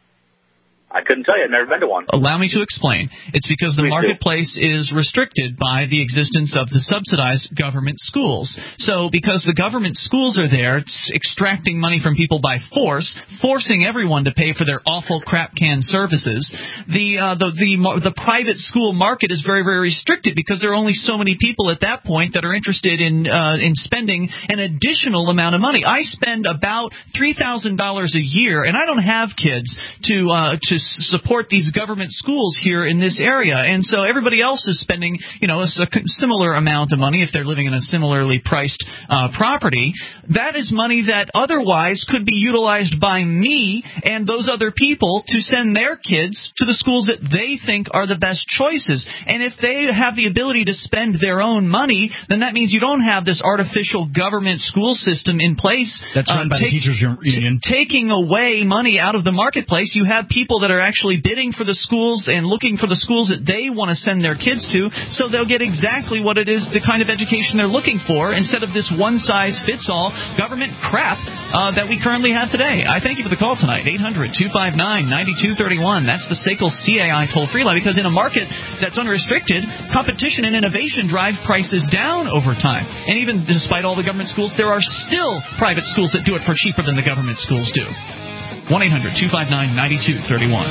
I couldn't tell you. I've never been to one. Allow me to explain. It's because the Please marketplace do. is restricted by the existence of the subsidized government schools. So because the government schools are there, it's extracting money from people by force, forcing everyone to pay for their awful crap can services. The, uh, the, the, the private school market is very, very restricted because there are only so many people at that point that are interested in, uh, in spending an additional amount of money. I spend about three thousand dollars a year, and I don't have kids to, uh, to support these government schools here in this area, and so everybody else is spending, you know, a similar amount of money if they're living in a similarly priced uh, property. That is money that otherwise could be utilized by me and those other people to send their kids to the schools that they think are the best choices. And if they have the ability to spend their own money, then that means you don't have this artificial government school system in place. That's run uh, by take, the teachers union. T- taking away money out of the marketplace, you have people that are actually bidding for the schools and looking for the schools that they want to send their kids to, so they'll get exactly what it is, the kind of education they're looking for, instead of this one-size-fits-all government crap uh, that we currently have today. I thank you for the call tonight. eight hundred, two five nine, nine two three one. That's the S A C L C A I toll-free line, because in a market that's unrestricted, competition and innovation drive prices down over time. And even despite all the government schools, there are still private schools that do it for cheaper than the government schools do. one eight hundred, two five nine, nine two three one.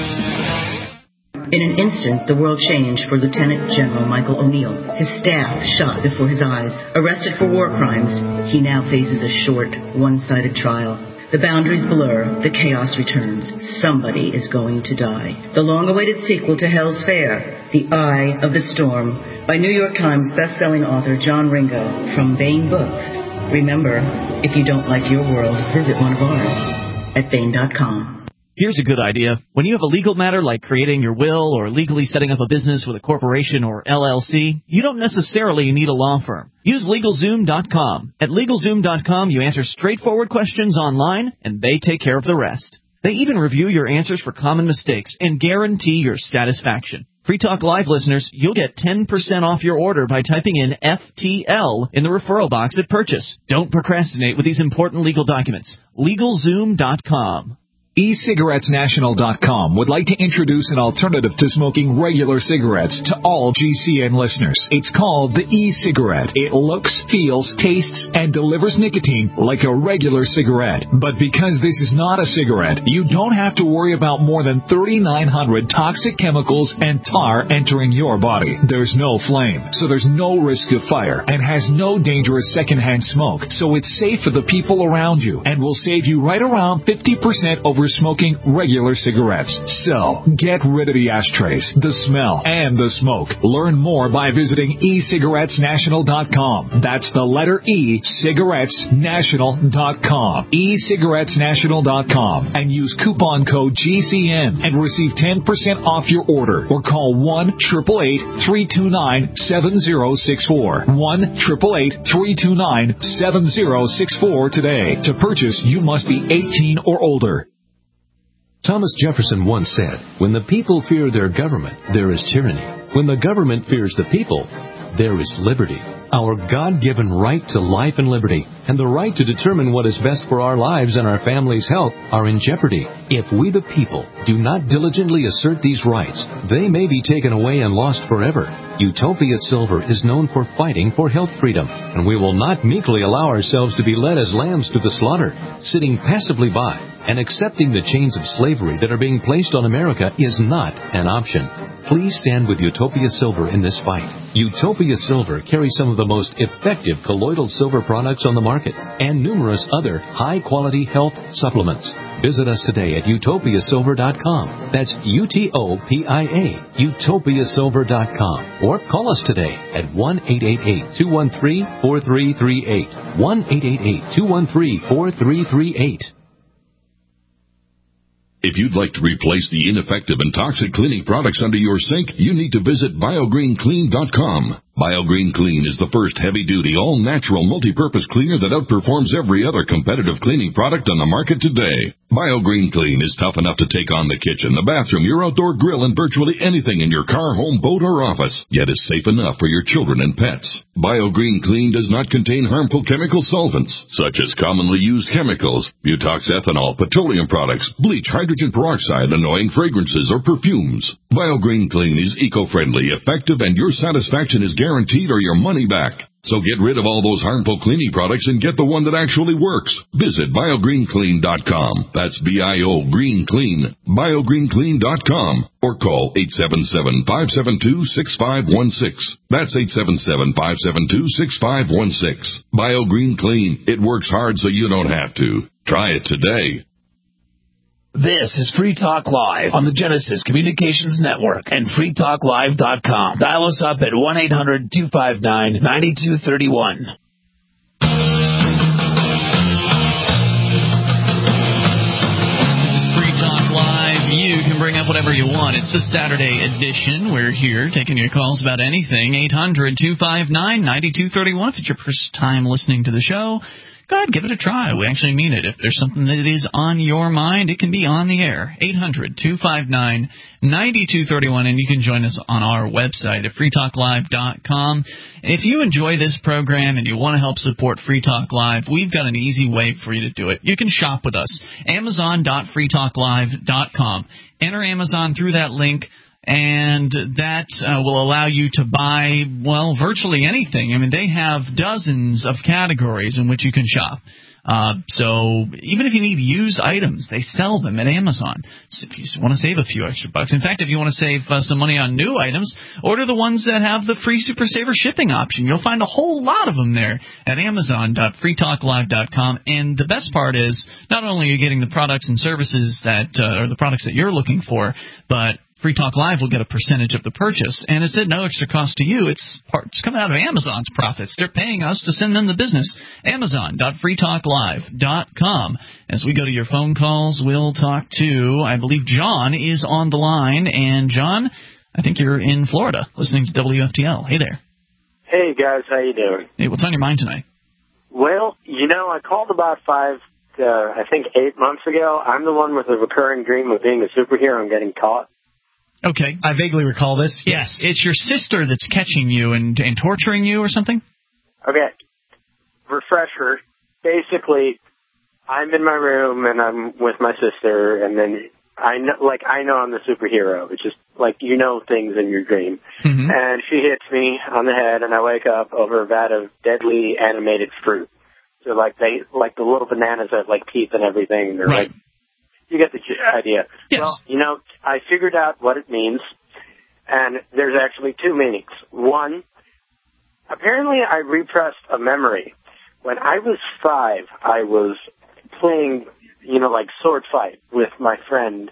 In an instant, the world changed for Lieutenant General Michael O'Neill. His staff shot before his eyes. Arrested for war crimes, he now faces a short, one-sided trial. The boundaries blur, the chaos returns. Somebody is going to die. The long-awaited sequel to Hell's Fair, The Eye of the Storm, by New York Times best-selling author John Ringo from Baen Books. Remember, if you don't like your world, visit one of ours at Baen dot com. Here's a good idea. When you have a legal matter like creating your will or legally setting up a business with a corporation or L L C, you don't necessarily need a law firm. Use LegalZoom dot com. At LegalZoom dot com, you answer straightforward questions online, and they take care of the rest. They even review your answers for common mistakes and guarantee your satisfaction. Free Talk Live listeners, you'll get ten percent off your order by typing in F T L in the referral box at purchase. Don't procrastinate with these important legal documents. LegalZoom dot com. e cigarettes national dot com would like to introduce an alternative to smoking regular cigarettes to all G C N listeners. It's called the e-cigarette. It looks, feels, tastes, and delivers nicotine like a regular cigarette. But because this is not a cigarette, you don't have to worry about more than thirty-nine hundred toxic chemicals and tar entering your body. There's no flame, so there's no risk of fire, and has no dangerous secondhand smoke. So it's safe for the people around you and will save you right around fifty percent over smoking regular cigarettes. So, get rid of the ashtrays, the smell, and the smoke. Learn more by visiting e cigarettes national dot com. That's the letter E, cigarettes national dot com. e cigarettes national dot com. And use coupon code G C N and receive ten percent off your order. Or call one, eight eight eight, three two nine, seven zero six four. one, eight eight eight, three two nine, seven zero six four today. To purchase, you must be eighteen or older. Thomas Jefferson once said, "When the people fear their government, there is tyranny. When the government fears the people, there is liberty." Our God-given right to life and liberty and the right to determine what is best for our lives and our family's health are in jeopardy. If we the people do not diligently assert these rights, they may be taken away and lost forever. Utopia Silver is known for fighting for health freedom, and we will not meekly allow ourselves to be led as lambs to the slaughter, sitting passively by and accepting the chains of slavery that are being placed on America is not an option. Please stand with Utopia Silver in this fight. Utopia Silver carries some of the most effective colloidal silver products on the market and numerous other high-quality health supplements. Visit us today at utopia silver dot com. That's U T O P I A, utopia silver dot com. Or call us today at one eight eight eight, two one three, four three three eight. one eight eight eight, two one three, four three three eight. If you'd like to replace the ineffective and toxic cleaning products under your sink, you need to visit biogreen clean dot com. BioGreen Clean is the first heavy-duty, all-natural, multi-purpose cleaner that outperforms every other competitive cleaning product on the market today. BioGreen Clean is tough enough to take on the kitchen, the bathroom, your outdoor grill, and virtually anything in your car, home, boat, or office, yet is safe enough for your children and pets. BioGreen Clean does not contain harmful chemical solvents, such as commonly used chemicals, butox ethanol, petroleum products, bleach, hydrogen peroxide, annoying fragrances, or perfumes. BioGreen Clean is eco-friendly, effective, and your satisfaction is guaranteed. Guaranteed or your money back. So get rid of all those harmful cleaning products and get the one that actually works. Visit biogreen clean dot com. That's B I O Green Clean. biogreen clean dot com. Or call eight seven seven, five seven two, six five one six. That's eight seven seven, five seven two, six five one six. BioGreen Clean. It works hard so you don't have to. Try it today. This is Free Talk Live on the Genesis Communications Network and free talk live dot com. Dial us up at one eight hundred, two five nine, nine two three one. This is Free Talk Live. You can bring up whatever you want. It's the Saturday edition. We're here taking your calls about anything. eight hundred, two five nine, nine two three one. If it's your first time listening to the show, go ahead, give it a try. We actually mean it. If there's something that is on your mind, it can be on the air. eight hundred, two five nine, nine two three one, and you can join us on our website at free talk live dot com. If you enjoy this program and you want to help support Free Talk Live, we've got an easy way for you to do it. You can shop with us. amazon dot free talk live dot com. Enter Amazon through that link, and that uh, will allow you to buy, well, virtually anything. I mean, they have dozens of categories in which you can shop. Uh, so even if you need used items, they sell them at Amazon. So if you want to save a few extra bucks. In fact, if you want to save uh, some money on new items, order the ones that have the free Super Saver shipping option. You'll find a whole lot of them there at amazon dot free talk live dot com. And the best part is not only are you getting the products and services that uh, are the products that you're looking for, but Free Talk Live will get a percentage of the purchase, and it's at no extra cost to you. It's, part, it's coming out of Amazon's profits. They're paying us to send them the business. amazon dot free talk live dot com. As we go to your phone calls, we'll talk to, I believe John is on the line. And, John, I think you're in Florida listening to W F T L. Hey there. Hey, guys. How you doing? Hey, what's on your mind tonight? Well, you know, I called about five, uh, I think eight months ago. I'm the one with a recurring dream of being a superhero and getting caught. Okay. I vaguely recall this. Yes. It's your sister that's catching you and, and torturing you or something? Okay. Refresher. Basically, I'm in my room and I'm with my sister, and then I know, like, I know I'm the superhero. It's just like, you know things in your dream. Mm-hmm. And she hits me on the head, and I wake up over a vat of deadly animated fruit. So, like, they, like the little bananas have, like, teeth and everything. They're right. Like, you get the idea. Yes. Well, you know, I figured out what it means, and there's actually two meanings. One, apparently I repressed a memory. When I was five, I was playing, you know, like sword fight with my friend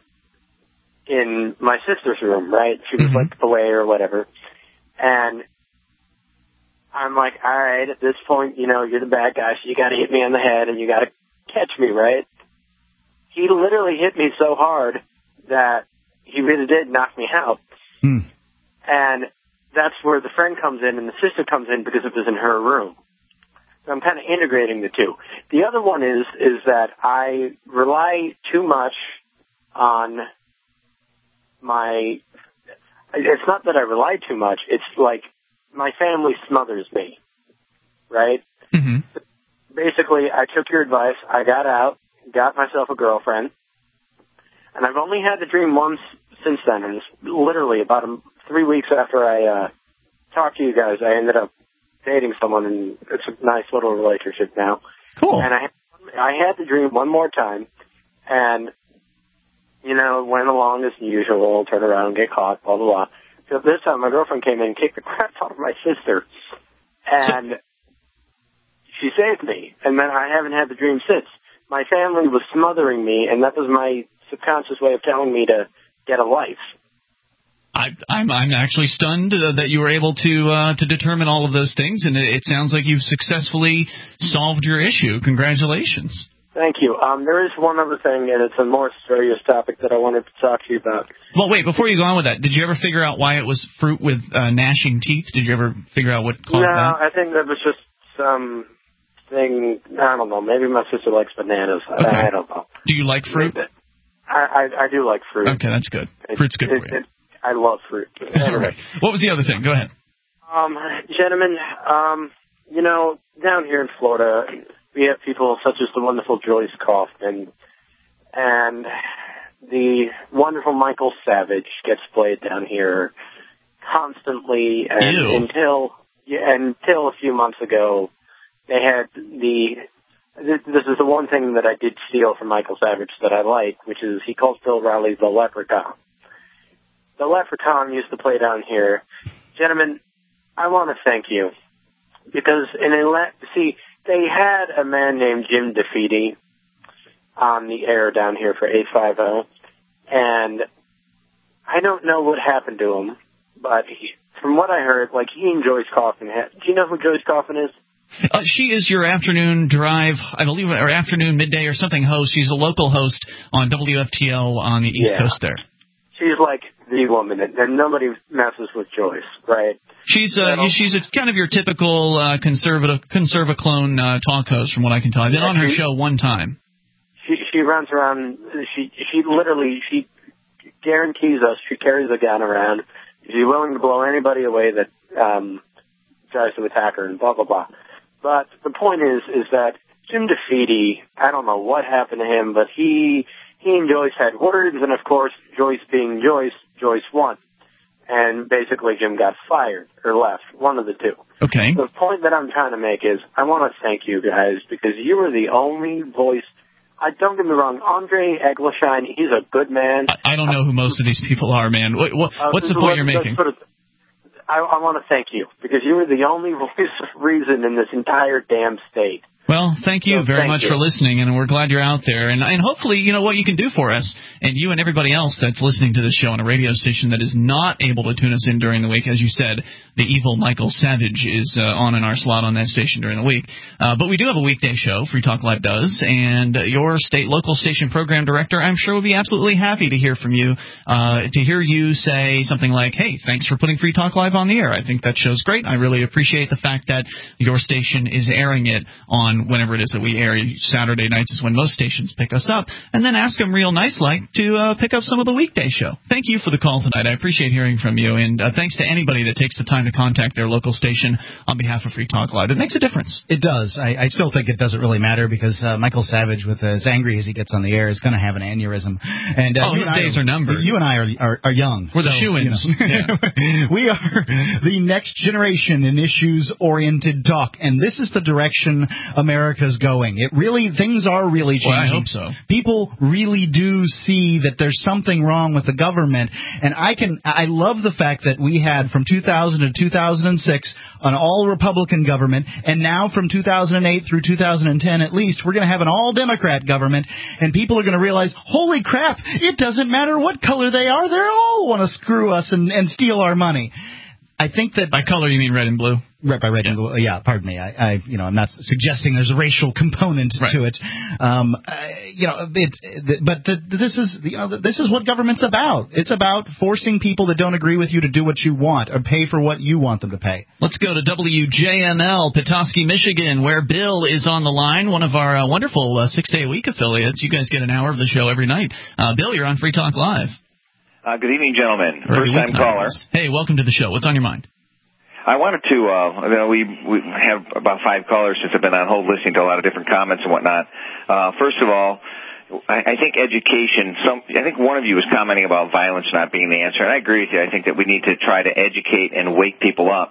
in my sister's room, right? She was, mm-hmm. like, away or whatever. And I'm like, all right, at this point, you know, you're the bad guy, so you got to hit me on the head and you got to catch me, right? He literally hit me so hard that he really did knock me out. Hmm. And that's where the friend comes in and the sister comes in because it was in her room. So I'm kind of integrating the two. The other one is is that I rely too much on my... It's not that I rely too much. It's like my family smothers me, right? Mm-hmm. Basically, I took your advice. I got out. Got myself a girlfriend, and I've only had the dream once since then, and it's literally about a, three weeks after I uh, talk to you guys. I ended up dating someone, and it's a nice little relationship now. Cool. And I I had the dream one more time, and, you know, went along as usual, turn around, get caught, blah, blah, blah. So this time my girlfriend came in and kicked the crap out of my sister, and she saved me. And then I haven't had the dream since. My family was smothering me, and that was my subconscious way of telling me to get a life. I, I'm I'm actually stunned uh, that you were able to uh, to determine all of those things, and it, it sounds like you've successfully solved your issue. Congratulations. Thank you. Um, there is one other thing, and it's a more serious topic that I wanted to talk to you about. Well, wait, before you go on with that, did you ever figure out why it was fruit with uh, gnashing teeth? Did you ever figure out what caused no, that? No, I think that was just some thing, I don't know, maybe my sister likes bananas. Okay. I, I don't know. Do you like fruit? I, I, I do like fruit. Okay, that's good. It, Fruit's good it, for you. It, I love fruit. Anyway. What was the other thing? Go ahead. Um, gentlemen, um, you know, down here in Florida, we have people such as the wonderful Joyce Kaufman, and the wonderful Michael Savage gets played down here constantly, and Ew. until yeah, until a few months ago, they had the. This is the one thing that I did steal from Michael Savage that I like, which is he calls Bill Riley the Leprechaun. The Leprechaun used to play down here. Gentlemen, I want to thank you. Because, in a le- see, they had a man named Jim DeFeedy on the air down here for eight fifty, and I don't know what happened to him, but he, from what I heard, like, he and Joyce Kaufman had, do you know who Joyce Kaufman is? Uh, she is your afternoon drive, I believe, or afternoon, midday, or something host. She's a local host on W F T L on the East Yeah. Coast there. She's like the woman, and nobody messes with Joyce, right? She's uh, So, she's a, kind of your typical uh, conservative conservaclone uh, talk host, from what I can tell. I've been Yeah, on her she- show one time. She she runs around. She she literally she guarantees us she carries a gun around. She's willing to blow anybody away that um, tries to attack her, and blah blah blah. But the point is is that Jim DeFeedy, I don't know what happened to him, but he he and Joyce had words, and of course Joyce being Joyce, Joyce won, and basically Jim got fired or left, one of the two. Okay. The point that I'm trying to make is I want to thank you guys because you were the only voice. I don't get me wrong, Andre Egglesheim, he's a good man. I, I don't know who most of these people are, man. What, what, Uh, what's the point you're making? Sort of, I, I want to thank you because you were the only voice of reason in this entire damn state. Well, thank you So very thank much you. for listening, and we're glad you're out there. And, and hopefully, you know, what you can do for us, and you and everybody else that's listening to this show on a radio station that is not able to tune us in during the week. As you said, the evil Michael Savage is uh, on in our slot on that station during the week. Uh, but we do have a weekday show, Free Talk Live does, and your state local station program director, I'm sure, would be absolutely happy to hear from you, uh, to hear you say something like, hey, thanks for putting Free Talk Live on the air. I think that show's great. I really appreciate the fact that your station is airing it on whenever it is that we air. Saturday nights is when most stations pick us up. And then ask them real nice-like to uh, pick up some of the weekday show. Thank you for the call tonight. I appreciate hearing from you. And uh, thanks to anybody that takes the time to contact their local station on behalf of Free Talk Live. It makes a difference. It does. I, I still think it doesn't really matter because uh, Michael Savage, with as angry as he gets on the air, is going to have an aneurysm. And uh, oh, you his and I days are, are numbered. You and I are are, are young. We're so, the shoo-ins. You know. Yeah. We are the next generation in issues-oriented talk, and this is the direction America's going. It really, things are really changing. Well, I hope so. People really do see that there's something wrong with the government, and I can, I love the fact that we had from two thousand to two thousand six an all-Republican government, and now from two thousand eight through two thousand ten at least, we're going to have an all-Democrat government, and people are going to realize, holy crap, it doesn't matter what color they are, they all want to screw us and, and steal our money. I think that... By color, you mean red and blue? Right, by red yeah. and blue. Yeah, pardon me. I, I, you know, I'm not suggesting there's a racial component right. to it. Um, uh, you know, it, it, but the, this is, you know, this is what government's about. It's about forcing people that don't agree with you to do what you want or pay for what you want them to pay. Let's go to W J M L, Petoskey, Michigan, where Bill is on the line, one of our uh, wonderful uh, six-day-a-week affiliates. You guys get an hour of the show every night. Uh, Bill, you're on Free Talk Live. Uh, good evening, gentlemen. Early First-time caller. Hey, welcome to the show. What's on your mind? I wanted to, uh, you know, we, we have about five callers since I've been on hold listening to a lot of different comments and whatnot. Uh, first of all, I, I think education, some, I think one of you was commenting about violence not being the answer, and I agree with you. I think that we need to try to educate and wake people up.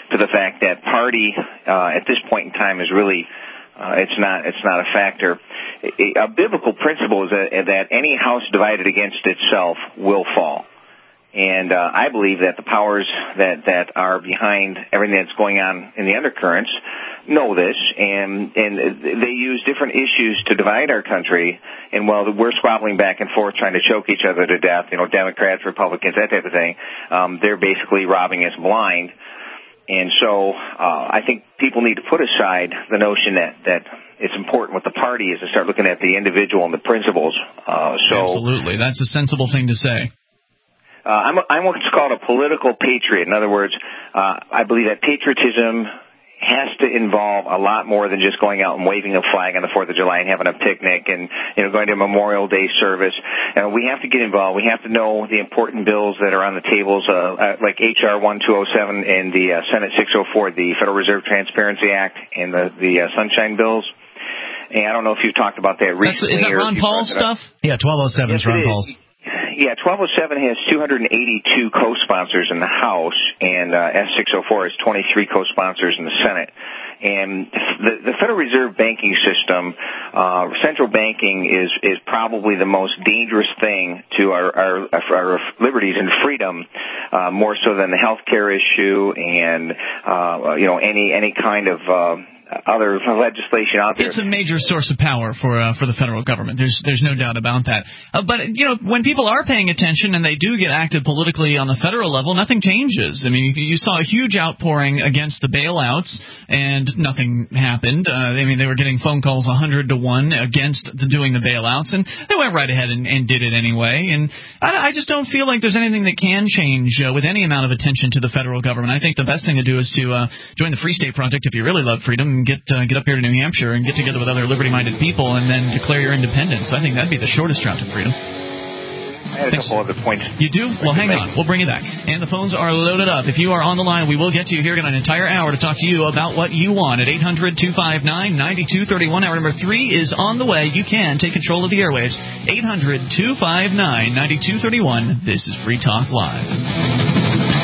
to the fact that party uh, at this point in time is really uh, it's not it's not a factor. A, a biblical principle is that, that any house divided against itself will fall. And uh, I believe that the powers that, that are behind everything that's going on in the undercurrents know this, and and they use different issues to divide our country. And while we're squabbling back and forth trying to choke each other to death, you know, Democrats, Republicans, that type of thing, um, they're basically robbing us blind. And so uh, I think people need to put aside the notion that, that it's important what the party is and start looking at the individual and the principles. Uh, so Absolutely. That's a sensible thing to say. Uh, I'm, I'm what's called a political patriot. In other words, uh, I believe that patriotism has to involve a lot more than just going out and waving a flag on the fourth of July and having a picnic and, you know, going to a Memorial Day service. Uh, we have to get involved. We have to know the important bills that are on the tables, uh, uh, like H R twelve oh seven and the uh, Senate six oh four, the Federal Reserve Transparency Act, and the, the uh, Sunshine Bills. And I don't know if you've talked about that recently. That's, is that Ron Paul's stuff? Yeah, twelve oh seven is yes, Ron Paul's. Yeah, twelve oh seven has two hundred eighty-two co-sponsors in the House, and uh, S six oh four has twenty-three co-sponsors in the Senate. And the, the Federal Reserve banking system, uh, central banking is, is probably the most dangerous thing to our, our, our liberties and freedom, uh, more so than the health care issue and, uh, you know, any, any kind of, uh, other legislation out there. It's a major source of power for uh, for the federal government. There's there's no doubt about that. Uh, but, you know, when people are paying attention and they do get active politically on the federal level, nothing changes. I mean, you, you saw a huge outpouring against the bailouts, and nothing happened. Uh, I mean, they were getting phone calls one hundred to one against the, doing the bailouts, and they went right ahead and, and did it anyway. And I, I just don't feel like there's anything that can change uh, with any amount of attention to the federal government. I think the best thing to do is to uh, join the Free State Project if you really love freedom, and get uh, get up here to New Hampshire and get together with other liberty-minded people and then declare your independence. I think that'd be the shortest route to freedom. I had a couple other points. You do? Well, hang on. We'll bring you back. And the phones are loaded up. If you are on the line, we will get to you here in an entire hour to talk to you about what you want at eight hundred, two five nine, nine two three one. Hour number three is on the way. You can take control of the airwaves. eight hundred, two five nine, nine two three one. This is Free Talk Live.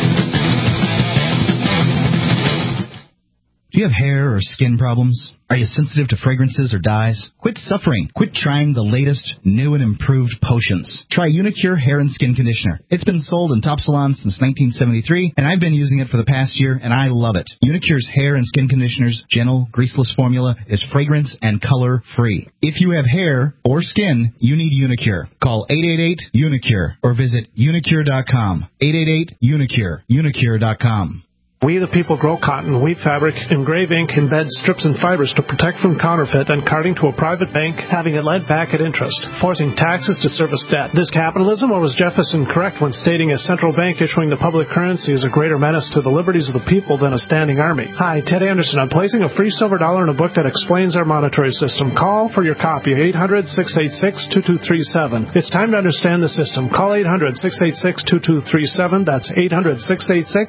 Do you have hair or skin problems? Are you sensitive to fragrances or dyes? Quit suffering. Quit trying the latest, new and improved potions. Try Unicure Hair and Skin Conditioner. It's been sold in top salons since nineteen seventy-three, and I've been using it for the past year, and I love it. Unicure's Hair and Skin Conditioner's gentle, greaseless formula is fragrance and color-free. If you have hair or skin, you need Unicure. Call eight eight eight, Unicure or visit unicure dot com. eight eight eight, Unicure. unicure dot com. We the people grow cotton, weave fabric, engrave ink, embed strips and fibers to protect from counterfeit and carting to a private bank, having it lent back at interest, forcing taxes to service debt. This capitalism, or was Jefferson correct when stating a central bank issuing the public currency is a greater menace to the liberties of the people than a standing army? Hi, Ted Anderson. I'm placing a free silver dollar in a book that explains our monetary system. Call for your copy, eight hundred, six eight six, two two three seven. It's time to understand the system. Call eight hundred, six eight six, two two three seven. That's eight hundred, six eight six,